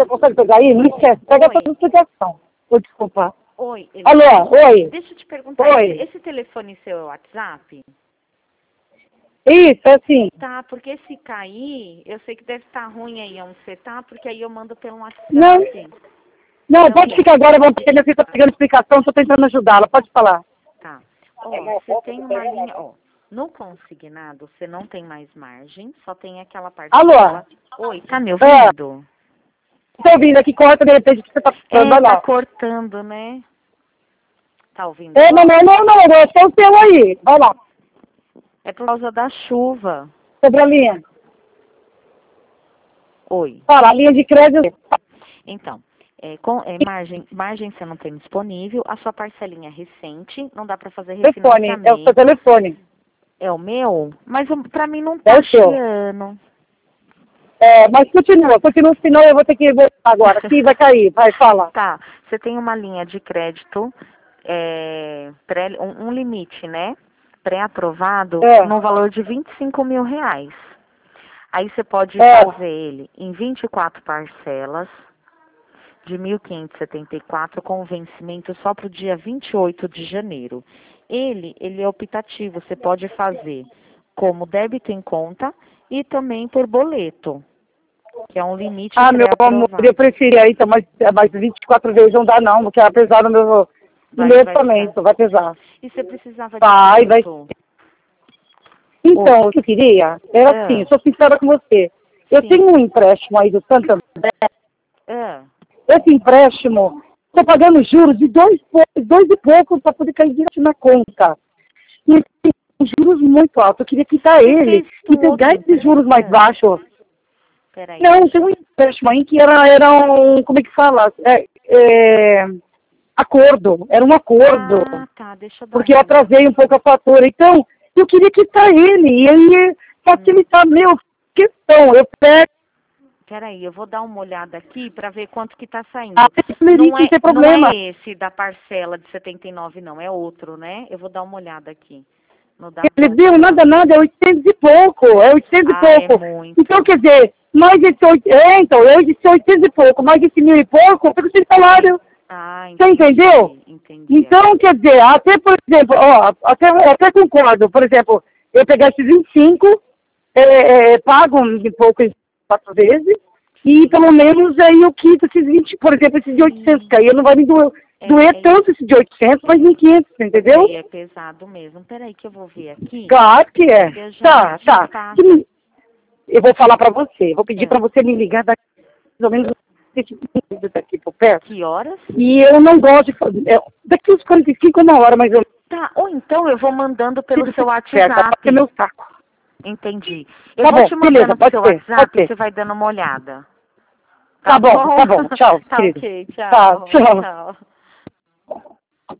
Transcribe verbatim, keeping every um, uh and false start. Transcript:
Você consegue pegar aí? Não esquece. Pega Oi. essa explicação. Ô, desculpa. Oi. Alô, oi. Deixa eu te perguntar, Oi. esse, esse telefone seu é o WhatsApp? Isso, é assim. Tá, porque se cair, eu sei que deve estar ruim aí onde você tá, porque aí eu mando pelo WhatsApp. Não, não, Não. pode ficar agora, porque minha filha tá pegando explicação, estou tentando ajudá-la. Pode falar. Tá. Ó, você tem uma linha, ó, no consignado você não tem mais margem, só tem aquela parte. Alô? Oi, tá me É. ouvindo? Tô ouvindo aqui, corta, de repente você tá falando, É, vai tá lá. cortando, né? Tá ouvindo? É, não, não, não, não, é só o seu aí. Vai lá. É por causa da chuva. Sobre a linha. Oi. Fala, a linha de crédito. Então, é, com, é, margem, margem você não tem disponível, a sua parcelinha é recente, não dá para fazer Telefone, é o seu refinanciamento. telefone. É o meu? Mas o- pra mim não É tá o seu. chiando. É, mas continua, continua, senão eu vou ter que voltar agora. Aqui vai cair, vai, fala. Tá, você tem uma linha de crédito, é, pré, um, um limite, né? Pré-aprovado É. no valor de vinte e cinco mil reais. Aí você pode É. fazer ele em vinte e quatro parcelas de mil quinhentos e setenta e quatro com vencimento só para o dia vinte e oito de janeiro. Ele, ele é optativo, você pode fazer como débito em conta e também por boleto, que é um limite Ah, meu amor, pré-aprovado. eu preferia então, mas, mas vinte e quatro vezes não dá não, porque apesar do meu, do Vai- meu vai orçamento, vai pesar. E você precisava Vai, de vai. quanto? Então, o que eu queria era Ah. assim, eu sou sincera com você. Eu Sim. tenho um empréstimo aí do Santander, Ah, esse empréstimo, estou pagando juros de dois, pou- dois e pouco para poder cair direto na conta. E tem juros muito altos, eu queria quitar Você ele fez e pegar tudo, esses juros mais então. baixos. Peraí. Não, tem um empréstimo aí que era, era um, como é que fala? É, é, acordo, era um acordo, Ah, tá, deixa eu dar porque eu uma olhada. atrasei um pouco a fatura. Então, eu queria quitar ele, e aí facilitar meu questão. Eu pego Peraí, eu vou dar uma olhada aqui para ver quanto que tá saindo. a Não não é, tem não problema. é esse da parcela de setenta e nove, não, é outro, né? Eu vou dar uma olhada aqui. No da Ele deu nada, nada, é oitocentos e pouco, é oitocentos Ah, e é pouco. muito. Então, quer dizer, mais esse, oit- é, então, eu disse oitocentos e pouco, mais esse mil e pouco, eu pego sem salário. Ah, Você entendi. entendeu? Entendi. Então, quer dizer, até, por exemplo, ó, até, até concordo, por exemplo, eu pegar esses vinte e cinco, é, é, pago um pouco em quatro vezes, e pelo menos aí eu quito esses vinte, por exemplo, esses de oitocentos, que aí não vai me doer, É, doer é tanto esse de oitocentos, mas mil e quinhentos, entendeu? É, é pesado mesmo. Peraí que eu vou ver aqui. Claro que é. Eu já Tá, te tá. passo. Eu vou falar pra você, vou pedir É. pra você me ligar daqui mais ou menos vinte minutos daqui por perto. Que horas? E eu não gosto de fazer, é, daqui uns quarenta e cinco, uma hora, mas eu Tá, ou então eu vou mandando pelo seu Certo, WhatsApp. é meu saco. Entendi. Eu Tá vou bom, te mandando beleza, pro pode seu ser, WhatsApp pode e ser. você vai dando uma olhada. Tá bom, tá bom, tchau, Tá querido. ok, Tá, tchau. tchau. Tchau.